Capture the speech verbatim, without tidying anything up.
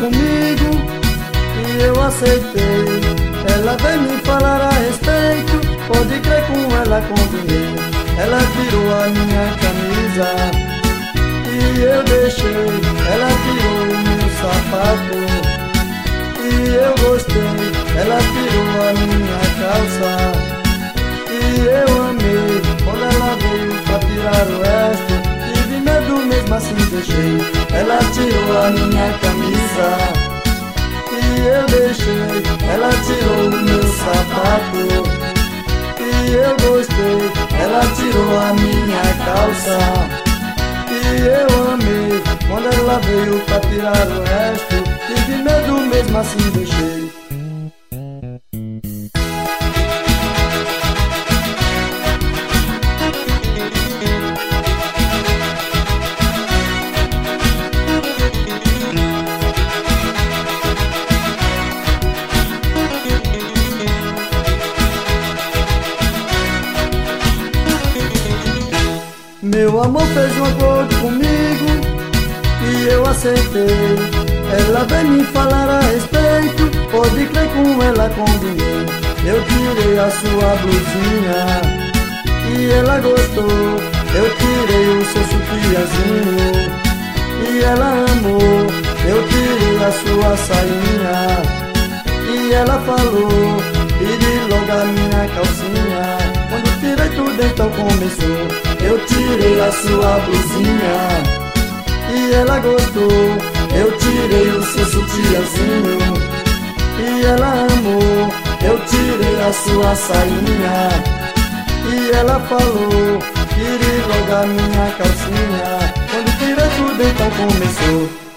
comigo e eu aceitei. Ela veio me falar a respeito, pode crer, com ela combinei. Ela tirou a minha camisa e eu deixei. Ela tirou o meu sapato e eu gostei. Ela tirou a minha calça e eu amei. Quando ela veio pra tirar o resto, tive medo, mesmo assim deixei. Ela tirou a minha camisa e eu deixei. Ela tirou o meu sapato e eu gostei. Ela tirou a minha calça e eu amei. Quando ela veio pra tirar o resto, tive medo, mesmo assim deixei. Meu amor fez um acordo comigo e eu aceitei. Ela veio me falar a respeito, pode crer, com ela combinei. Eu tirei a sua blusinha e ela gostou. Eu tirei o seu sutiãzinho e ela amou. Eu tirei a sua sainha e ela falou. Pedi logo a minha calcinha. Quando tirei tudo, então começou. Eu tirei a sua blusinha e ela gostou. Eu tirei o seu sutiãzinho e ela amou. Eu tirei a sua sainha e ela falou. Tirei logo a minha calcinha. Quando tirei tudo, então começou.